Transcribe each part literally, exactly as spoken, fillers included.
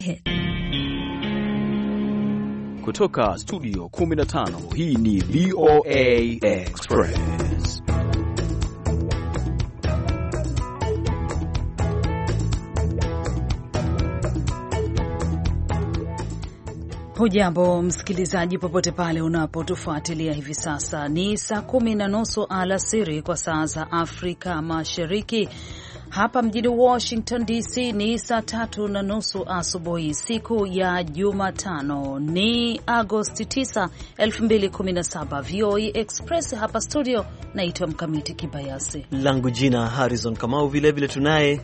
Kutoka studio kumi na tano, hii ni V O A Express. Hujambo msikilizaji, popote pale unapotufuatilia hivi sasa. Ni saa kumi na nusu alasiri kwa saa za Afrika Mashariki. Hapa mjini Washington D C ni saa tatu na nusu asubuhi, siku ya Jumatano, ni Agosti tisa, elfu mbili kumi na saba. V O A Express hapa studio, naitwa Mkamiti Kibayasi. Langu jina Harrison Kamau, vile vile tunaye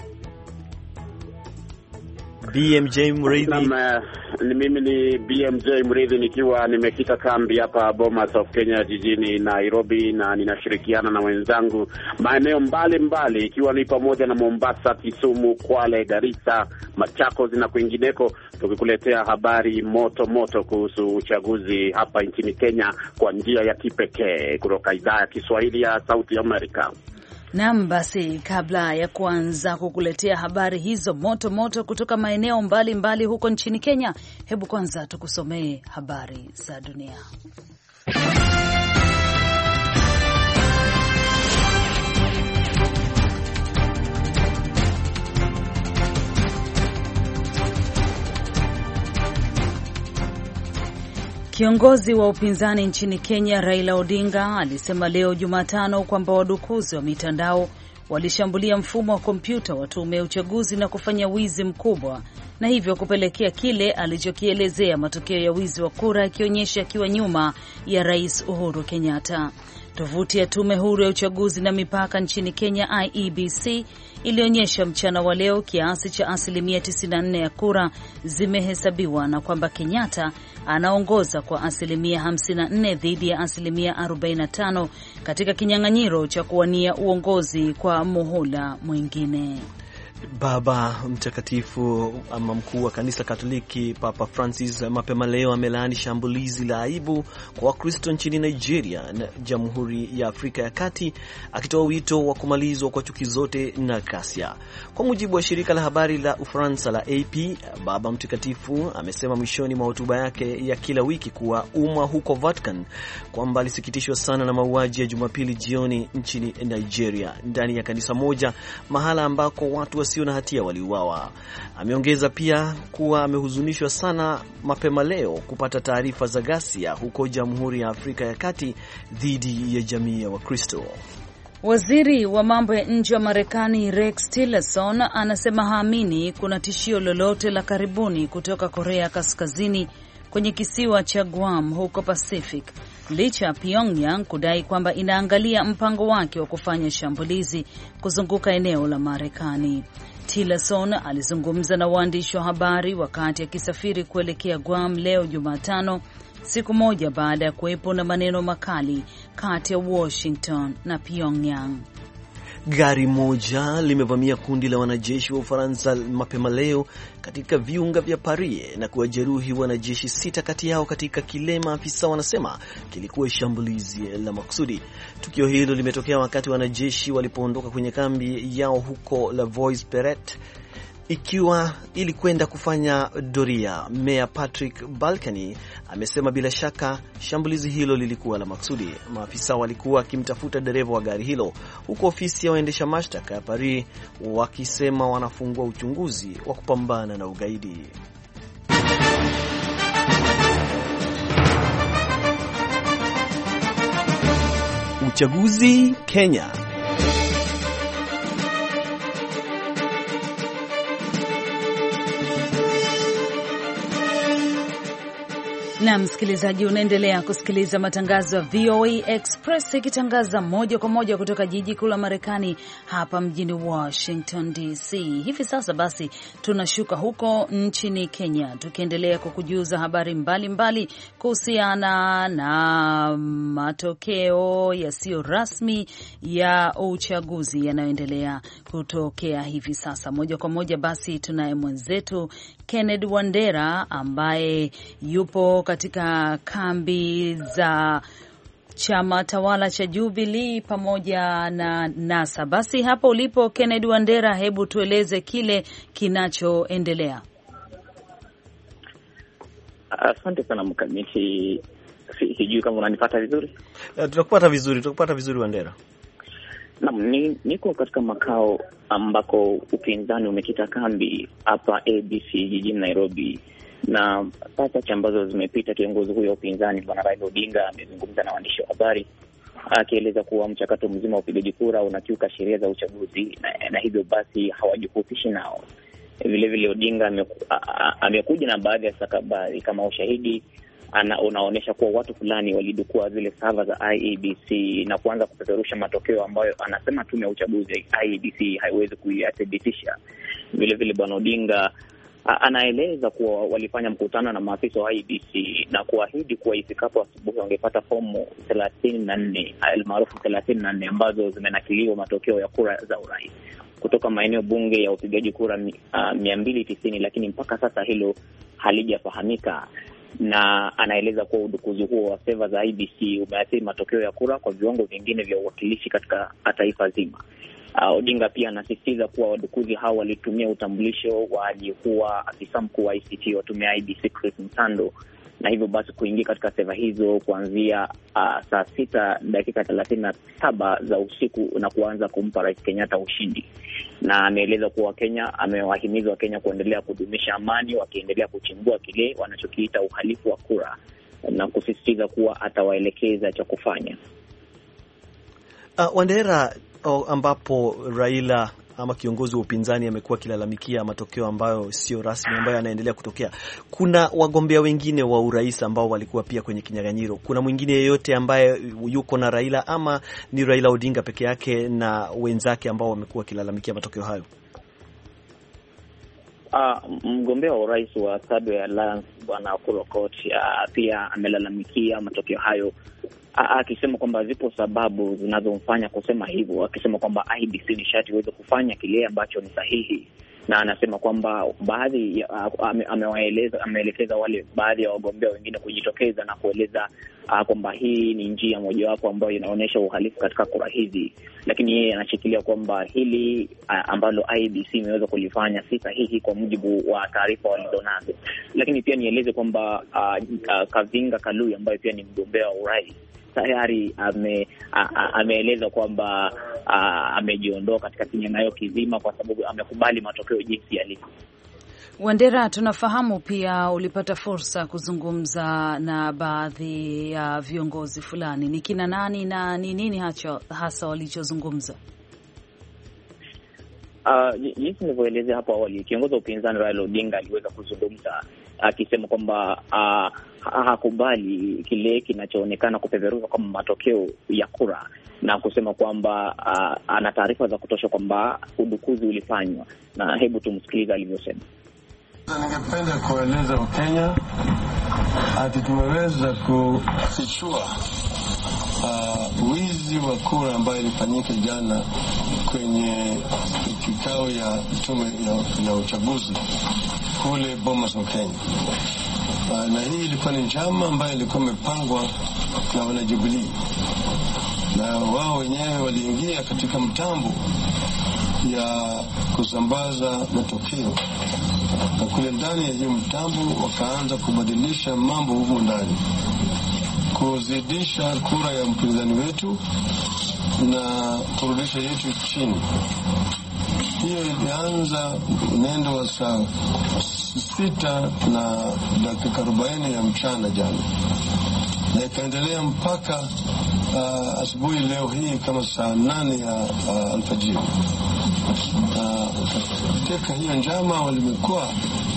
B M J Mridhi. Ni mimi ni B M J Mridhi nikiwa nimekita kambi hapa Bomas of Kenya jijini Nairobi, na ninashirikiana na wenzangu maeneo mbalimbali ikiwa ni pamoja na Mombasa, Kisumu, Kwale, Garissa, Machakos na kwingineko, tukikuletea habari moto moto kuhusu uchaguzi hapa nchini Kenya kwa njia ya kipekee kutoka idhaa ya Kiswahili ya Sauti America. Naam, basi kabla ya kuanza kukuletea habari hizo moto moto kutoka maeneo mbalimbali mbali huko nchini Kenya, hebu kwanza tukusomee habari za dunia. Kiongozi wa upinzani nchini Kenya Raila Odinga alisema leo Jumatano kwamba wadukuzi wa mitandao walishambulia mfumo wa kompyuta wa tume ya uchaguzi na kufanya wizi mkubwa, na hivyo kupelekea kile alichokielezea matokeo ya wizi wa kura yakionyesha akiwa nyuma ya Rais Uhuru Kenyatta. Tovuti ya tume huru ya uchaguzi na mipaka nchini Kenya I E B C ilionyesha mchana wa leo kiasi cha asilimia tisini na nne ya kura zimehesabiwa na kwamba Kenyatta anaongoza kwa asilimia hamsini na nne dhidi ya asilimia arobaini na tano katika kinyang'anyiro cha kuwania uongozi kwa muhula mwingine. Baba Mtakatifu ama mkuu wa kanisa Katoliki Papa Francis mapema leo amelaani shambulizi la aibu kwa Wakristo nchini Nigeria na Jamhuri ya Afrika ya Kati, akitoa wito wa kumalizwa kwa chuki zote na ghasia. Kwa mujibu wa shirika la habari la Ufaransa la A P, Baba Mtakatifu amesema mwishoni mwa hotuba yake ya kila wiki kuwa umma huko Vatican kwamba alisikitishwa sana na mauaji ya Jumapili jioni nchini Nigeria ndani ya kanisa moja, mahala ambako watu wa sio na hatia waliuawa. Ameongeza pia kuwa amehuzunishwa sana mapema leo kupata taarifa za ghasia huko Jamhuri ya Afrika ya Kati dhidi ya jamii ya Wakristo. Waziri wa mambo ya nje wa Marekani Rex Tillerson anasema haamini kuna tishio lolote la karibuni kutoka Korea Kaskazini kwenye kisiwa cha Guam huko Pacific, licha ya Pyongyang kudai kwamba inaangalia mpango wake wa kufanya shambulizi kuzunguka eneo la Marekani. Tillerson alizungumza na waandishi wa habari wakati akisafiri kuelekea Guam leo Jumatano, siku moja baada ya kuwepo na maneno makali kati ya Washington na Pyongyang. Gari moja limevamia kundi la wanajeshi wa Ufaransa mapema leo katika viunga vya Paris na kuwajeruhi wanajeshi sita kati yao katika kile maafisa wanasema kilikuwa shambulizi la makusudi. Tukio hilo limetokea wakati wanajeshi walipoondoka kwenye kambi yao huko La Voix-Perret ikiwa ili kwenda kufanya doria. Mayor Patrick Balkany amesema bila shaka shambulizi hilo lilikuwa la maksudi. Maafisa walikuwa wakimtafuta dereva wa gari hilo, huko ofisi ya waendesha mashtaka ya Paris wakisema wanafungua uchunguzi wa kupambana na ugaidi. Uchaguzi Kenya. Na msikilizaji, unaendelea kusikiliza matangazo ya V O A Express ikitangaza moja kwa moja kutoka jiji kuu la Marekani hapa mjini Washington D C. Hivi sasa basi tunashuka huko nchini Kenya, tukiendelea kukujuza habari mbalimbali kuhusiana na matokeo yasiyo rasmi ya uchaguzi yanayoendelea kutokea hivi sasa. Moja kwa moja basi tunaye mwenzetu Kennedy Wandera ambaye yupo katika kambi za chama tawala cha Jubilee pamoja na NASA. Basi hapo ulipo Kennedy Wandera, hebu tueleze kile kinachoendelea. Asante uh, sana mkamiti. Sijui kama unanipata vizuri. Uh, tunakupata vizuri, tunakupata vizuri Wandera. Naam, ni niko katika makao ambako upinzani umekita kambi hapa A B C jijini Nairobi, na sasa ambazo zimepita, kiongozi huyo wa upinzani Bwana Raila Odinga amezungumza na waandishi wa habari akieleza kuwa mchakato mzima wa upigaji kura unakiuka sheria za uchaguzi na, na hivyo basi hawajihusishi nao. Vile vile Odinga amekuja na baadhi ya stakabadhi kama ushahidi ana unaonesha kuwa watu fulani walidukua zile server za I E B C na kuanza kupeperusha matokeo ambayo anasema tume ya uchaguzi I E B C haiwezi kuyathibitisha. Vile vile Bwana Odinga anaeleza kuwa walifanya mkutano na maafisa wa I E B C na kuahidi kuwa ifikapo asubuhi wangepata fomu thelathini na nne almaarufu thelathini na nne ambazo zimenakiliwa matokeo ya kura za urais kutoka maeneo bunge ya upigaji kura uh, mia mbili tisini, lakini mpaka sasa hilo halijafahamika. Na anaeleza kuwa udukuzi huo wa seva za I E B C umeathiri matokeo ya kura kwa viwango vingine vya uwakilishi katika taifa zima. Uh, Odinga pia anasisitiza kuwa wadukuzi hao walitumia utambulisho wa aliyekuwa afisa mkuu wa I C T wa tume ya I E B C Chris Msando, na hivyo basi kuingia katika seva hizo kuanzia uh, saa sita dakika thelathini na saba za usiku na kuanza kumpa Rais Kenyatta ushindi. Na ameeleza kuwa Kenya amewahimiza wa Kenya kuendelea kudumisha amani, wakiendelea kuchimbua kile wanachokiita uhalifu wa kura, na kusisitiza kuwa atawaelekeza cha kufanya. Uh, Wandera, oh, ambapo Raila ama kiongozi wa upinzani amekuwa akilalamikia matokeo ambayo sio rasmi ambayo yanaendelea kutokea, kuna wagombea wengine wa urais ambao walikuwa pia kwenye kinyang'anyiro. Kuna mwingine yeyote ambaye yuko na Raila ama ni Raila Odinga peke yake na wenzake ambao wamekuwa wakilalamikia matokeo hayo? Uh, mgombea wa urais wa Third Way Alliance Bwana Kurokot uh, pia amelalamikia matokeo hayo, akisema kwamba zipo sababu zinazomfanya kusema hivyo, akisema kwamba I E B C ni sharti iweze kufanya kile ambacho ni sahihi. Na anasema kwamba baadhi amewaeleza ameelekeza wale baadhi ya wagombea wengine kujitokeza na kueleza uh, kwamba hii ni njia mojawapo ambayo inaonyesha uhalifu katika kura hizi, lakini yeye anashikilia kwamba hili uh, ambalo I E B C imeweza kulifanya si sahihi kwa mujibu wa taarifa walizonazo. Lakini pia nieleze kwamba uh, uh, Kavinga Kalui ambaye pia ni mgombea wa urais tayari ame, ameeleza kwamba amejiondoa katika kinyang'anyiro kizima kwa sababu amekubali matokeo jinsi yalivyo. Wandera, tunafahamu pia ulipata fursa kuzungumza na baadhi ya viongozi fulani. Ni kina nani na ni nini hasa walichozungumza? Uh, jinsi nilivyoelezea hapo awali, kiongozi wa upinzani Raila Odinga aliweza kuzungumza akisema uh, kwamba uh, hakubali kile kinachoonekana kupeperushwa kama matokeo ya kura, na kusema kwamba uh, ana taarifa za kutosha kwamba udukuzi ulifanywa. Na hebu tumsikilize alivyosema. Ningependa kueleza Wakenya ati tumeweza kufichua uh, wizi wa kura ambayo ilifanyika jana kwenye kikao ya tume ya, ya uchaguzi kule Bomas of Kenya. Uh, na hii ilikuwa ni njama ambayo ilikuwa imepangwa na wanajubilii, na wao wenyewe waliingia katika mtambo ya kusambaza matokeo, na kule ndani ya hiyo mtambo wakaanza kubadilisha mambo huko ndani, kuzidisha kura ya mpinzani wetu na kurudisha yetu chini. Hiyo ilianza nendo wa saa sita na dakika arobaini ya mchana jana, na ikaendelea mpaka uh, asubuhi leo hii kama saa nane ya uh, alfajiri. Katika uh, hiyo njama walimekuwa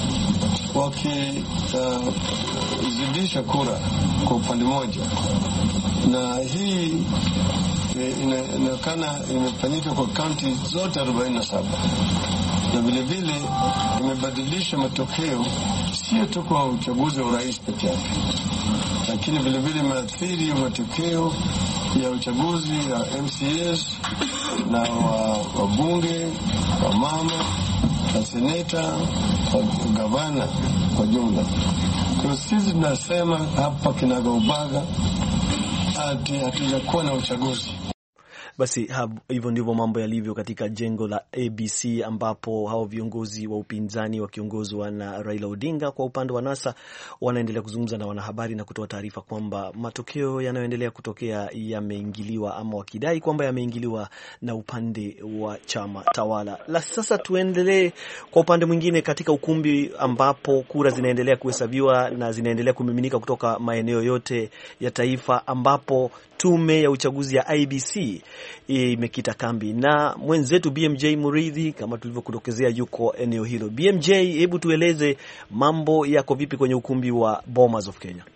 wakizidisha uh, kura kwa upande moja, na hii inaonekana imefanyika kwa kaunti zote arobaini na saba, na vile vile imebadilisha matokeo sio tu kwa uchaguzi wa urais pekee yake, lakini vile vile imeathiri matokeo ya uchaguzi ya M C S na wabunge wa mama na seneta na gavana kwa jumla. Kwa sisi tunasema hapa kinagaubaga ati hatujakuwa na uchaguzi. Basi hivyo ndivyo mambo yalivyo katika jengo la A B C, ambapo hao viongozi wa upinzani wakiongozwa na Raila Odinga kwa upande wa NASA wanaendelea kuzungumza na wanahabari na kutoa taarifa kwamba matokeo yanayoendelea kutokea yameingiliwa, ama wakidai kwamba yameingiliwa na upande wa chama tawala. La sasa tuendelee kwa upande mwingine katika ukumbi ambapo kura zinaendelea kuhesabiwa na zinaendelea kumiminika kutoka maeneo yote ya taifa, ambapo tume ya uchaguzi ya I B C imekita kambi, na mwenzetu B M J Muridhi kama tulivyokudokezea yuko eneo hilo. B M J, hebu tueleze mambo yako vipi kwenye ukumbi wa Bomas of Kenya?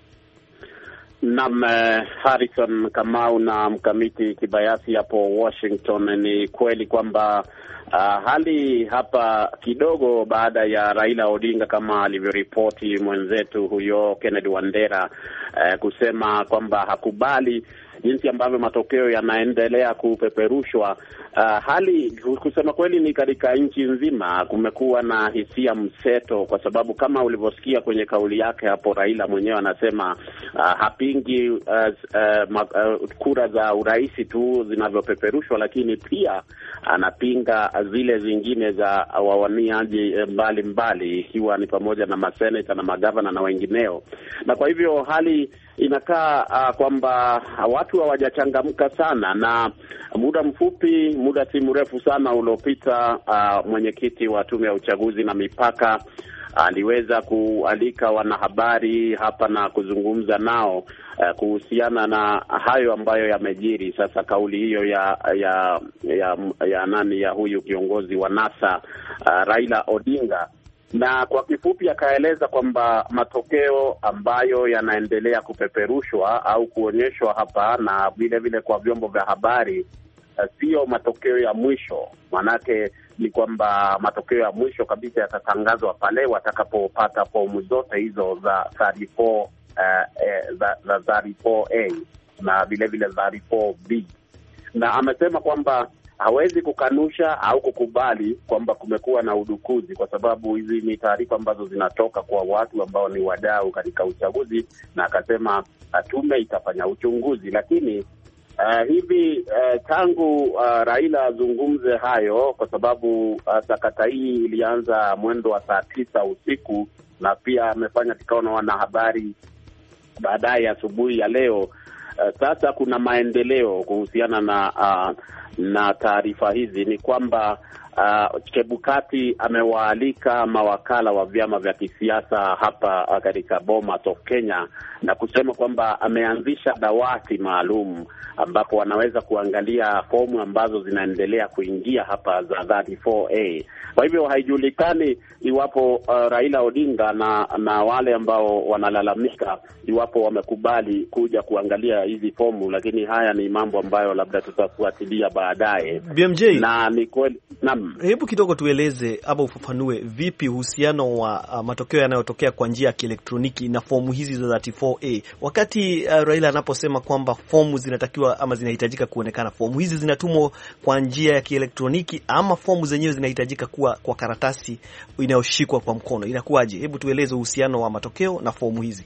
Naam, Harrison Kamau na mkamiti Kibayasi hapo Washington. Ni kweli kwamba uh, hali hapa kidogo baada ya Raila Odinga kama alivyoripoti mwenzetu huyo Kennedy Wandera uh, kusema kwamba hakubali jinsi ambavyo matokeo yanaendelea kupeperushwa. Uh, hali kusema kweli ni katika nchi nzima kumekuwa na hisia mseto, kwa sababu kama ulivyosikia kwenye kauli yake hapo, Raila mwenyewe anasema uh, hapingi uh, uh, uh, kura za urais tu zinavyopeperushwa, lakini pia anapinga zile zingine za wawaniaji mbalimbali, ikiwa ni pamoja na maseneta na magavana na wengineo. Na kwa hivyo hali inakaa uh, kwamba watu hawajachangamka sana, na muda mfupi muda si mrefu sana uliopita uh, mwenyekiti wa tume ya uchaguzi na mipaka aliweza uh, kualika wanahabari hapa na kuzungumza nao uh, kuhusiana na hayo ambayo yamejiri. Sasa kauli hiyo ya ya ya, ya nani ya huyu kiongozi wa NASA uh, Raila Odinga, na kwa kifupi akaeleza kwamba matokeo ambayo yanaendelea kupeperushwa au kuonyeshwa hapa na vile vile kwa vyombo vya habari sio matokeo ya mwisho. Manake ni kwamba matokeo ya mwisho kabisa yatatangazwa pale watakapopata fomu zote hizo za thelathini na nne uh, eh, za, za thelathini na nne A na vile vile thelathini na nne B. Na amesema kwamba hawezi kukanusha au kukubali kwamba kumekuwa na udukuzi, kwa sababu hizi ni taarifa ambazo zinatoka kwa watu ambao ni wadau katika uchaguzi, na akasema tume itafanya uchunguzi. Lakini Uh, hivi uh, tangu uh, Raila azungumze hayo, kwa sababu uh, sakata hii ilianza mwendo wa saa tisa usiku, na pia amefanya kikao na wanahabari baadaye asubuhi ya leo. Uh, sasa kuna maendeleo kuhusiana na uh, na taarifa hizi. Ni kwamba uh, Chebukati amewaalika mawakala wa vyama vya kisiasa hapa uh, katika Bomas of Kenya, na kusema kwamba ameanzisha dawati maalum ambapo wanaweza kuangalia fomu ambazo zinaendelea kuingia hapa za thelathini na nne A. Kwa hivyo haijulikani iwapo uh, Raila Odinga na na wale ambao wanalalamika iwapo wamekubali kuja kuangalia hizi fomu, lakini haya ni mambo ambayo labda tutafuatilia baadaye. B M J, na ni kweli. Naam, hebu kidogo tueleze ama ufafanue vipi uhusiano wa uh, matokeo yanayotokea kwa njia ya kielektroniki na fomu hizi za thelathini na nne A. Wakati uh, Raila anaposema kwamba fomu zinatakiwa ama zinahitajika kuonekana, fomu hizi zinatumwa kwa njia ya kielektroniki ama fomu zenyewe zinahitajika kuwa kwa karatasi inayoshikwa kwa mkono, inakuwaje? Hebu tueleze uhusiano wa matokeo na fomu hizi.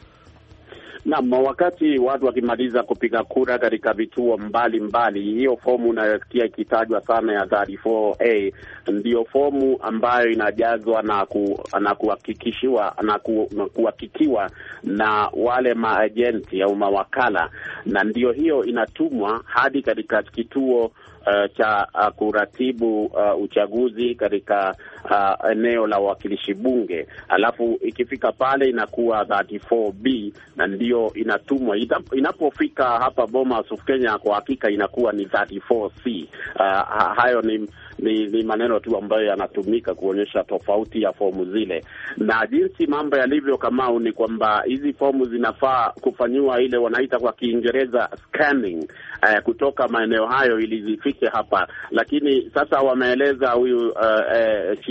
Naam, wakati watu wakimaliza kupiga kura katika vituo mbalimbali, hiyo fomu unayosikia ikitajwa sana ya thelathini na nne A ndio fomu ambayo inajazwa na ku, na kuhakikishiwa na, ku, na kuhakikiwa na wale maagenti au mawakala, na ndio hiyo inatumwa hadi katika kituo Uh, cha uh, kuratibu uh, uchaguzi katika uh, eneo la wakilishi bunge. Alafu ikifika pale inakuwa thelathini na nne B na ndio inatumwa. Inapofika hapa Bomas of Kenya kwa hakika inakuwa ni thelathini na nne C. Uh, hayo ni Ni, ni maneno tu ambayo yanatumika kuonyesha tofauti ya fomu zile. Na jinsi mambo yalivyo Kamau ni kwamba hizi fomu zinafaa kufanyiwa ile wanaita kwa Kiingereza scanning uh, kutoka maeneo hayo ili zifike hapa. Lakini sasa wameeleza huyu uh, uh,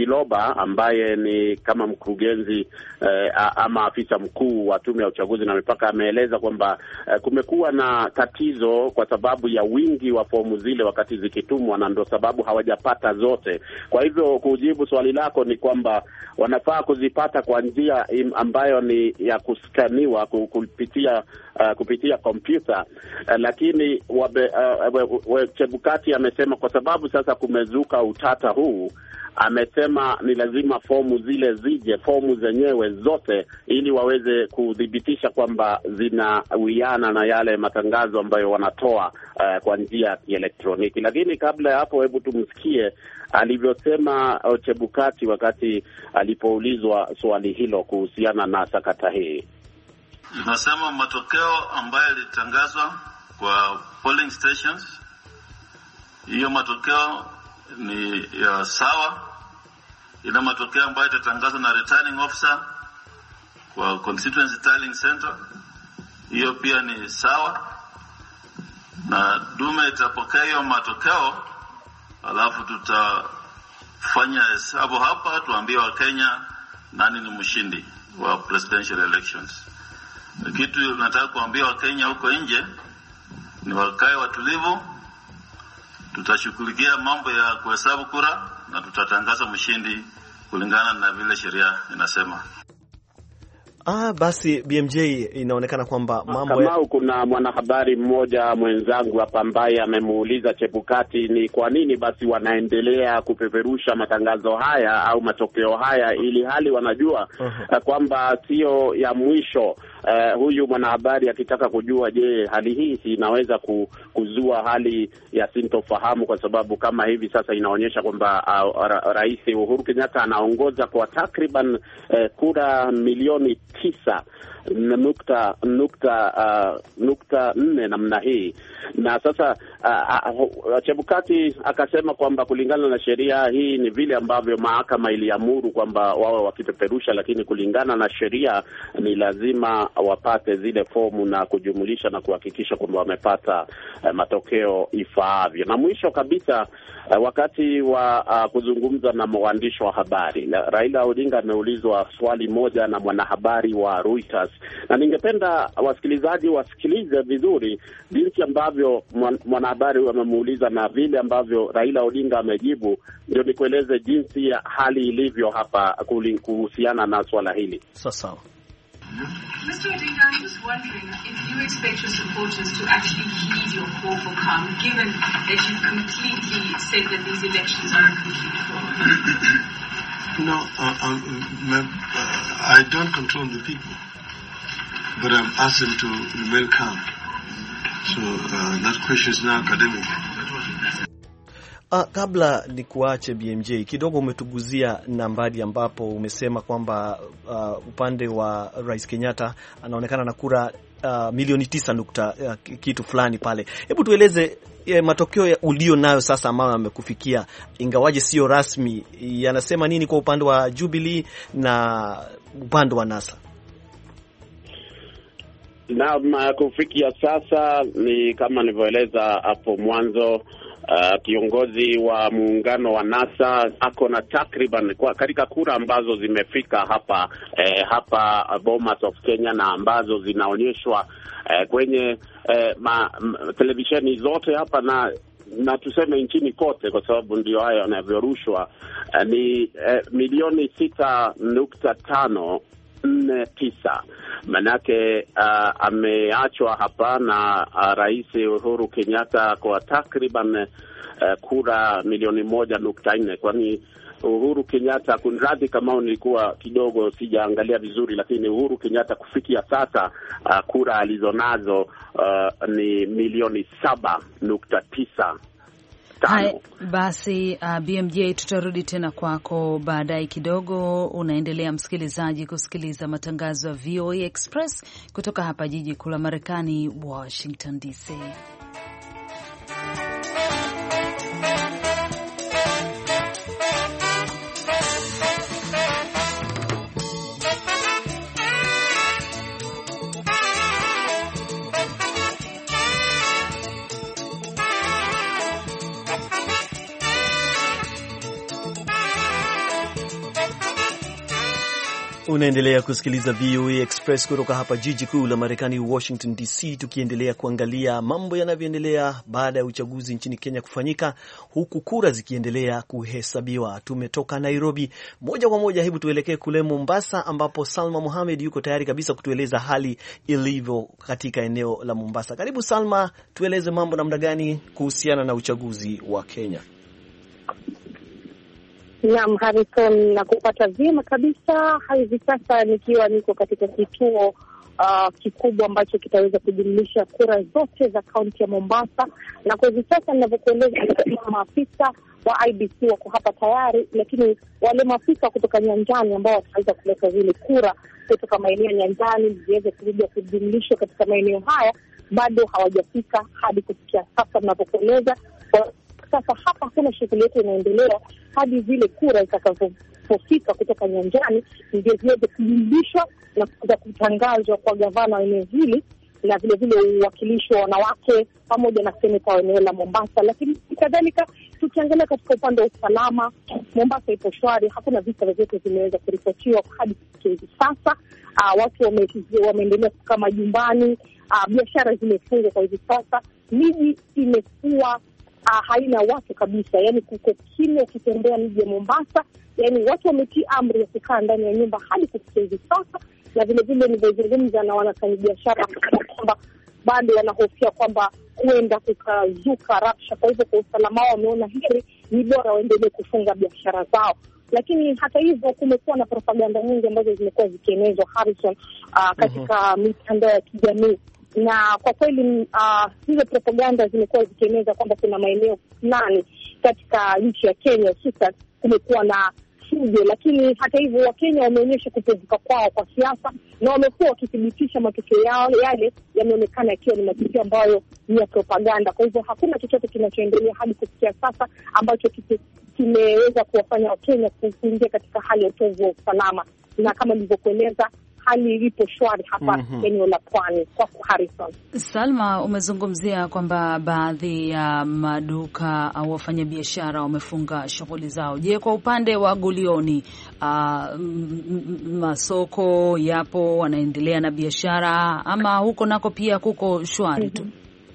Chiloba ambaye ni kama mkurugenzi eh, ama afisa mkuu wa tume ya uchaguzi na mipaka ameeleza kwamba eh, kumekuwa na tatizo kwa sababu ya wingi wa fomu zile wakati zikitumwa, na ndio sababu hawajapata zote. Kwa hivyo kujibu swali lako ni kwamba wanafaa kuzipata kwa njia ambayo ni ya kuskaniwa kupitia uh, kupitia kompyuta uh, lakini wabe, uh, Chebukati amesema kwa sababu sasa kumezuka utata huu, amesema ni lazima fomu zile zije, fomu zenyewe zote, ili waweze kudhibitisha kwamba zinawiana na yale matangazo ambayo wanatoa uh, kwa njia ya elektroniki. Lakini kabla ya hapo, hebu tumsikie alivyosema Chebukati wakati alipoulizwa swali hilo kuhusiana na sakata hii. Tunasema matokeo ambayo yalitangazwa kwa polling stations, hiyo matokeo ni ya sawa. Ina matokeo ambayo itatangazwa na returning officer kwa constituency tallying center, hiyo pia ni sawa, na dume itapokea hiyo matokeo, alafu tutafanya hesabu hapa tuambie wa Kenya nani ni mshindi wa presidential elections. Kitu nataka kuambia wa Kenya huko nje ni wakae watulivu. Tutashughulikia mambo ya kuhesabu kura na tutatangaza mshindi kulingana na vile sheria inasema. Ah, basi B M J, inaonekana kwamba mambo kama ya... kuna mwanahabari mmoja mwenzangu hapa ambaye amemuuliza Chebukati ni kwa nini basi wanaendelea kupeperusha matangazo haya au matokeo haya ili hali wanajua uh-huh. kwamba sio ya mwisho. Uh, huyu mwanahabari akitaka kujua, je, hali hii inaweza kuzua hali ya sintofahamu, kwa sababu kama hivi sasa inaonyesha kwamba uh, ra, Rais Uhuru Kenyatta anaongoza kwa takriban uh, kura milioni tisa nukta nukta uh, nukta nne namna hii. Na sasa uh, uh, Chebukati akasema kwamba kulingana na sheria hii ni vile ambavyo mahakama iliamuru kwamba wawe wakipeperusha, lakini kulingana na sheria ni lazima wapate zile fomu na kujumulisha na kuhakikisha kwamba wamepata uh, matokeo ifaavyo. Na mwisho kabisa uh, wakati wa uh, kuzungumza na waandishi wa habari, Raila Odinga ameulizwa swali moja na mwanahabari wa Reuters, na ningependa wasikilizaji wasikilize vizuri jinsi ambavyo mwanahabari wamemuuliza na vile ambavyo Raila Odinga amejibu, ndio nikueleze jinsi ya hali ilivyo hapa kuhusiana na swala hili. Sasa Mister Odinga, I'm just wondering if you expect your supporters to actually heed your call for calm, given that you completely said that these elections are a complete fraud. No, uh, um, uh, I don't control the people, but I'm asked them to remain calm. So uh, that question is now academic. Uh, kabla ni kuache B M J, kidogo umetuguzia nambari ambapo umesema kwamba uh, upande wa Rais Kenyatta anaonekana na kura uh, milioni tisa nukta uh, kitu fulani pale. Hebu tueleze eh, matokeo ya ulio nayo sasa ambayo yamekufikia, ingawaje sio rasmi, yanasema nini kwa upande wa Jubilee na upande wa NASA? Na kufikia sasa ni kama nilivyoeleza hapo mwanzo, uh, kiongozi wa muungano wa NASA ako na takriban katika kura ambazo zimefika hapa eh, hapa Bomas of Kenya na ambazo zinaonyeshwa eh, kwenye eh, ma, m, televisheni zote hapa na na tuseme nchini kote, kwa sababu ndio haya yanavyorushwa, eh, ni eh, milioni sita nukta tano nne tisa. Manake uh, ameachwa hapa na uh, Rais Uhuru Kenyatta kwa takriban uh, kura milioni moja nukta nne. Kwani Uhuru Kenyatta, kunradhi kama nilikuwa kidogo sijaangalia vizuri, lakini Uhuru Kenyatta kufikia sasa uh, kura alizonazo uh, ni milioni saba nukta tisa. Hai, basi uh, B M J tutarudi tena kwako baadaye kidogo. Unaendelea msikilizaji kusikiliza matangazo ya V O A Express kutoka hapa jiji kuu la Marekani, Washington D C. Unaendelea kusikiliza V O A Express kutoka hapa jiji kuu la Marekani, Washington D C, tukiendelea kuangalia mambo yanavyoendelea baada ya uchaguzi nchini Kenya kufanyika, huku kura zikiendelea kuhesabiwa. Tumetoka Nairobi moja kwa moja, hebu tuelekee kule Mombasa, ambapo Salma Mohamed yuko tayari kabisa kutueleza hali ilivyo katika eneo la Mombasa. Karibu Salma, tueleze mambo namna gani kuhusiana na uchaguzi wa Kenya. Naam, Harrison, na kupata vyema kabisa. Hivi sasa nikiwa niko katika kituo uh, kikubwa ambacho kitaweza kujumlisha kura zote za kaunti ya Mombasa, na kwa hivi sasa ninavyokueleza, maafisa wa I B C wako hapa tayari, lakini wale maafisa kutoka nyanjani ambao wataweza kuleta zile kura kutoka maeneo ya nyanjani ziweze kuja kujumlishwa katika maeneo haya bado hawajafika hadi kufikia sasa ninavyokueleza. Sasa hapa kuna shughuli yetu inaendelea hadi zile kura zitakapofika kutoka nyanjani ndio ziweze kujumlishwa na kuweza kutangazwa kwa gavana wa eneo hili, na vile vile uwakilishi wa wanawake pamoja na seneta wa eneo la Mombasa. Lakini kadhalika tukiangalia katika upande wa usalama, Mombasa ipo shwari, hakuna visa vyote vimeweza kuripotiwa hadi hivi sasa. Uh, watu wame, wameendelea kukaa majumbani, uh, biashara zimefungwa kwa hivi sasa, miji imekuwa Uh, haina watu kabisa, yani kuko kimya ukitembea mji wa Mombasa, yani watu wametii amri ya kukaa ndani ya nyumba hadi kufikia hivi sasa. Na vile vile nilizungumza na wanafanyabiashara kwamba bado wanahofia kwamba huenda kukazuka rabsha, kwa hivyo kwa usalama wao wameona hili ni bora waendelee kufunga biashara zao. Lakini hata hivyo kumekuwa na propaganda nyingi ambazo zimekuwa zikienezwa, Harrison, uh, katika uh-huh. mitandao ya kijamii, na kwa kweli uh, hizo propaganda zimekuwa zikieneza kwamba kuna maeneo fulani katika nchi ya Kenya hususan kumekuwa na fujo. Lakini hata hivyo Wakenya wameonyesha kupevuka kwao kwa siasa, na wamekuwa wakithibitisha matokeo yao yale yameonekana yakiwa ni matokeo ambayo ni ya propaganda. Kwa hivyo hakuna chochote kinachoendelea hadi kufikia sasa ambacho kimeweza kuwafanya Wakenya kuingia katika hali ya utovu wa usalama, na kama nilivyokueleza hali ipo shwari hapa mm-hmm. eneo la Pwani. Kwa Harrison. Salma, umezungumzia kwamba baadhi ya maduka au wafanyabiashara wamefunga shughuli zao. Je, kwa upande wa Gulioni, uh, masoko yapo, wanaendelea na biashara, ama huko nako pia kuko shwari tu?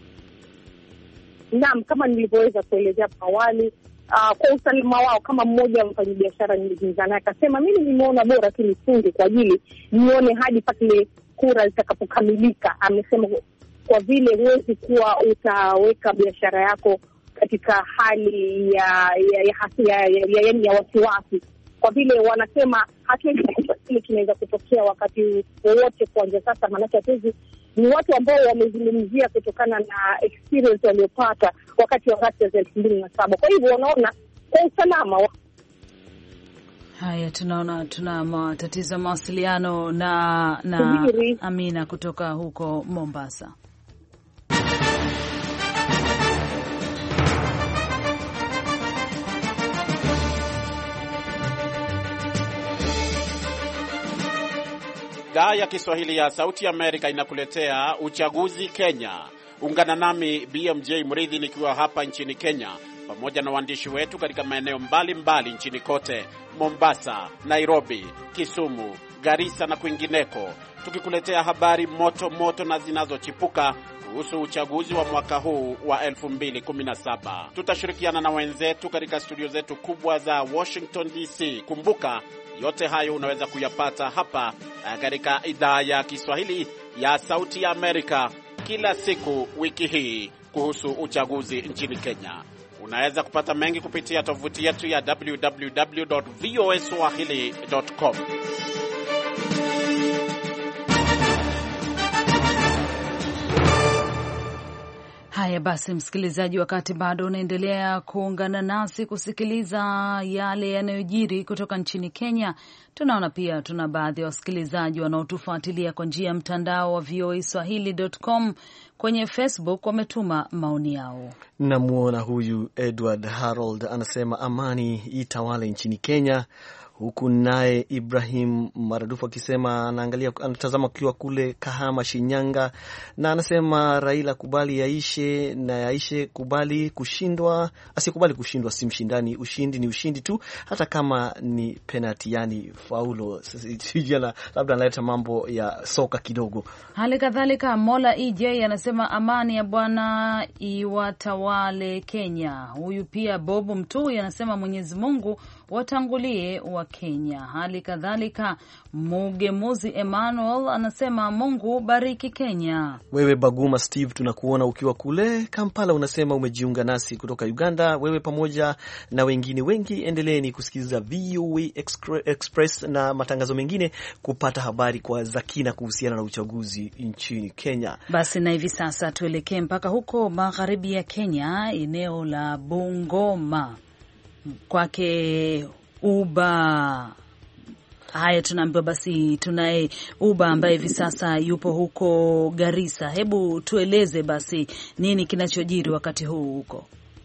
Mm-hmm. Naam, kama nilivyoweza kuelezea hapo awali, Uh, kwa usalama wao, kama mmoja mfanyabiashara nilizungumza naye akasema, mimi nimeona bora tu nifunge kwa ajili nione hadi pale kura zitakapokamilika. Amesema kwa vile huwezi kuwa utaweka biashara yako katika hali ya ya ya, ya, ya, ya, ya, ya wasiwasi, kwa vile wanasema hatuwezi kile kinaweza kutokea wakati wowote kuanzia sasa, maana hatuwezi. Ni watu ambao wamezungumzia kutokana na experience waliopata wakati wa ghasia za elfu mbili na saba. Kwa hivyo wanaona kwa usalama wa... Haya, tunaona tuna matatizo ya mawasiliano na na Amina kutoka huko Mombasa. Idhaa ya Kiswahili ya Sauti Amerika inakuletea uchaguzi Kenya. Ungana nami B M J Mridhi nikiwa hapa nchini Kenya, pamoja na waandishi wetu katika maeneo mbalimbali nchini kote, Mombasa, Nairobi, Kisumu, Garissa na kwingineko, tukikuletea habari moto moto na zinazochipuka kuhusu uchaguzi wa mwaka huu wa elfu mbili kumi na saba. Tutashirikiana na wenzetu katika studio zetu kubwa za Washington D C. Kumbuka, yote hayo unaweza kuyapata hapa katika idhaa ya Kiswahili ya Sauti ya Amerika kila siku wiki hii kuhusu uchaguzi nchini Kenya. Unaweza kupata mengi kupitia tovuti yetu ya w w w dot v o a swahili dot com. Haya basi, msikilizaji, wakati bado unaendelea kuungana nasi kusikiliza yale yanayojiri kutoka nchini Kenya, tunaona pia tuna baadhi ya wasikilizaji wanaotufuatilia kwa njia ya mtandao wa v o a swahili dot com. Kwenye Facebook wametuma maoni yao. Namuona huyu Edward Harold anasema amani itawale nchini Kenya. Huku naye Ibrahim Maradufu akisema anaangalia, anatazama akiwa kule Kahama, Shinyanga, na anasema Raila kubali yaishe na yaishe, kubali kushindwa, asikubali kushindwa si mshindani, ushindi ni ushindi tu hata kama ni penalty, yani faulo. Sijana labda analeta mambo ya soka kidogo. Hali kadhalika Mola E J anasema amani ya Bwana iwatawale Kenya. Huyu pia Bobu Mtui anasema Mwenyezi Mungu watangulie wa Kenya. Hali kadhalika Mugemuzi Emmanuel anasema Mungu bariki Kenya. Wewe Baguma Steve tunakuona ukiwa kule Kampala, unasema umejiunga nasi kutoka Uganda. Wewe pamoja na wengine wengi endeleeni kusikiliza V O A Express na matangazo mengine kupata habari kwa zakina kuhusiana na uchaguzi nchini Kenya. Basi na hivi sasa tuelekee mpaka huko magharibi ya Kenya, eneo la Bungoma, kwake Uba. Haya, tunaambiwa basi tunaye Uba ambaye hivi sasa yupo huko Garissa. Hebu tueleze basi nini kinachojiri wakati huu huko.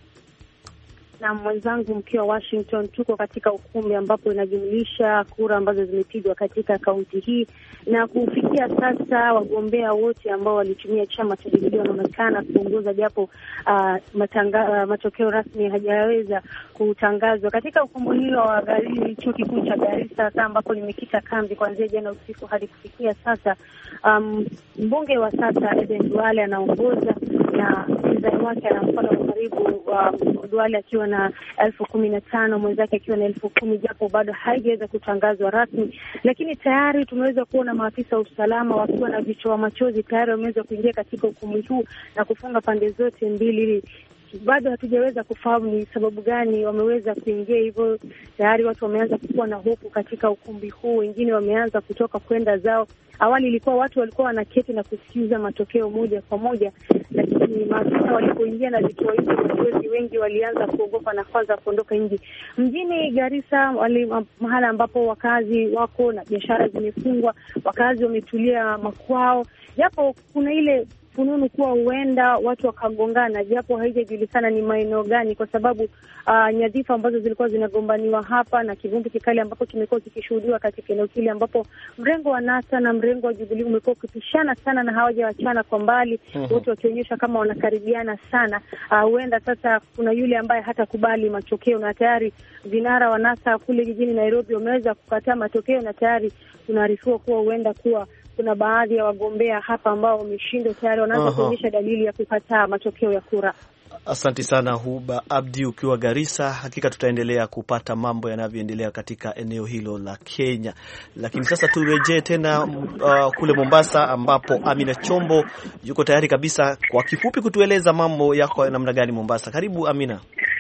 Na mwenzangu mkiwa Washington, tuko katika ukumbi ambapo inajumlisha kura ambazo zimepigwa katika kaunti hii, na kufikia sasa wagombea wote ambao walitumia chama cha Jubilee wanaonekana kuongoza, japo uh, matanga, uh, matokeo rasmi hajaweza kutangazwa katika ukumbi hilo wa Garissa, chuo kikuu cha Garissa, ambapo limekita kambi kuanzia jana usiku hadi kufikia sasa. Um, mbunge wa sasa Eden Duale anaongoza na mpinzani wake anafuata kwa karibu, wa Duale akiwa na elfu kumi na tano, mwenzake akiwa na elfu kumi, japo bado haijaweza kutangazwa rasmi. Lakini tayari tumeweza kuona maafisa wa usalama wakiwa na vichoa machozi tayari wameweza kuingia katika ukumbi huu na kufunga pande zote mbili. Bado hatujaweza kufahamu ni sababu gani wameweza kuingia hivyo. Tayari watu wameanza kuwa na hofu katika ukumbi huu, wengine wameanza kutoka kwenda zao. Awali ilikuwa watu walikuwa wanaketi na kusikiza matokeo moja kwa moja, lakini maafisa walipoingia na vituo hivi, watu wengi walianza kuogopa na kwanza kuondoka nje. Mjini Garissa, wali mahala ambapo wakazi wako na biashara zimefungwa, wakazi wametulia makwao, japo kuna ile fununu kuwa huenda watu wakagongana, japo haijajulikana ni maeneo gani, kwa sababu uh, nyadhifa ambazo zilikuwa zinagombaniwa hapa na kivumbi kikali ambapo kimekuwa kikishuhudiwa katika eneo kile, ambapo mrengo wa NASA na mrengo wa Jubilee umekuwa ukipishana sana na hawajawachana kwa mbali, wote uh-huh. wakionyesha kama wanakaribiana sana. Huenda uh, sasa kuna yule ambaye hatakubali matokeo, na tayari vinara wa NASA kule jijini Nairobi wameweza kukataa matokeo, na tayari tunaarifiwa kuwa huenda kuwa kuna baadhi ya wagombea hapa ambao wameshindwa tayari wanaanza kuonyesha dalili ya kukataa matokeo ya kura. Asante sana Huba Abdi ukiwa Garissa. Hakika tutaendelea kupata mambo yanavyoendelea katika eneo hilo la Kenya. Lakini sasa turejee tena uh, kule Mombasa ambapo Amina Chombo yuko tayari kabisa kwa kifupi kutueleza mambo yako namna gani Mombasa. Karibu Amina.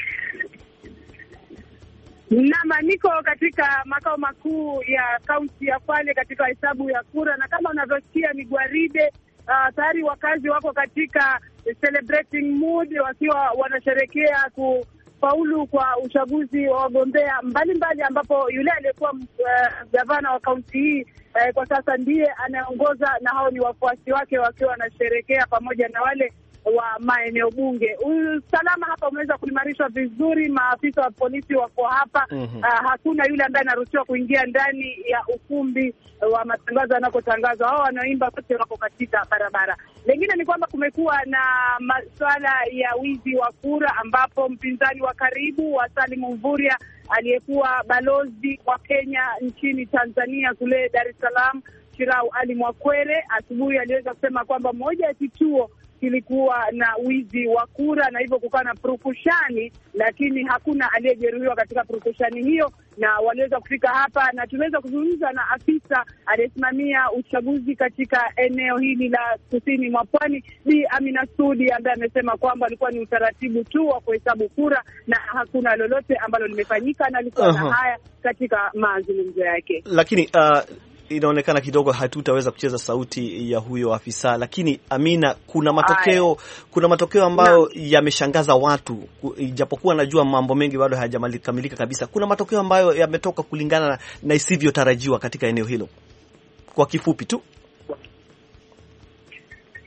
Nama, niko katika makao makuu ya kaunti ya Kwale katika hesabu ya kura, na kama unavyosikia ni gwaride. Uh, tayari wakazi wako katika celebrating mood, wakiwa wanasherekea kufaulu kwa uchaguzi wa wagombea mbalimbali, ambapo yule aliyekuwa uh, gavana wa kaunti hii uh, kwa sasa ndiye anaongoza, na hao ni wafuasi wake wakiwa wanasherekea pamoja na wale wa maeneo bunge. Usalama hapa umeweza kuimarishwa vizuri, maafisa wa polisi wako hapa. Mm-hmm. Uh, hakuna yule ambaye anaruhusiwa kuingia ndani ya ukumbi wa matangazo yanakotangazwa. Hao wanaimba wote wako katika barabara. Lengine ni kwamba kumekuwa na masuala ya wizi wa kura, ambapo mpinzani wa karibu wa Salim Mvurya aliyekuwa balozi wa Kenya nchini Tanzania kule Dar es Salaam, Shirau Ali Mwakwere, asubuhi aliweza kusema kwamba moja ya kituo kilikuwa na wizi wa kura na hivyo kukawa na purukushani, lakini hakuna aliyejeruhiwa katika purukushani hiyo, na waliweza kufika hapa na tumeweza kuzungumza na afisa aliyesimamia uchaguzi katika eneo hili la kusini mwa Pwani, Bi Amina Sudi, ambaye amesema kwamba alikuwa ni utaratibu tu wa kuhesabu kura na hakuna lolote ambalo limefanyika, na alikuwa uh-huh. na haya katika mazungumzo yake. Lakini uh... inaonekana kidogo hatutaweza kucheza sauti ya huyo afisa, lakini Amina, kuna matokeo Aye. kuna matokeo ambayo yameshangaza watu, ijapokuwa najua mambo mengi bado hayajakamilika kabisa. Kuna matokeo ambayo yametoka kulingana na, na isivyotarajiwa katika eneo hilo. Kwa kifupi tu.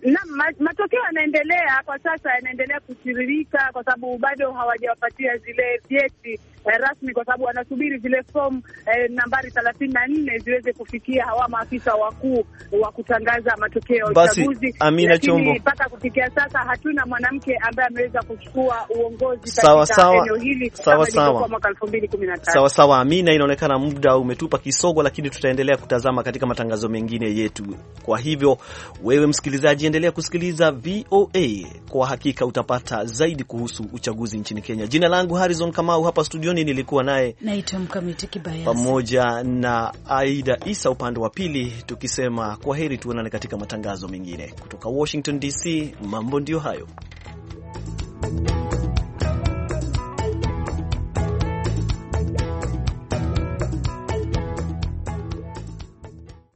Na matokeo yanaendelea kwa sasa, yanaendelea kusiririka kwa sababu bado hawajawapatia zile vyeti eh, rasmi, kwa sababu wanasubiri zile fomu eh, nambari thelathini na nne ziweze kufikia hawa maafisa wakuu wa kutangaza matokeo ya uchaguzi. Amina Chombo, mpaka kufikia sasa hatuna mwanamke ambaye ameweza kuchukua uongozi sawa, katika sawa, eneo hili sawa, sawa. mwaka elfu mbili kumi na tano. Sawa sawa Amina, inaonekana muda umetupa kisogo, lakini tutaendelea kutazama katika matangazo mengine yetu. Kwa hivyo wewe msikilizaji, endelea kusikiliza V O A, kwa hakika utapata zaidi kuhusu uchaguzi nchini Kenya. Jina langu Harrison Kamau, hapa studioni nilikuwa naye naitwa Mkamiti Kibayasi pamoja na Aida Isa upande wa pili, tukisema kwaheri, tuonane katika matangazo mengine kutoka Washington D C. Mambo ndio hayo.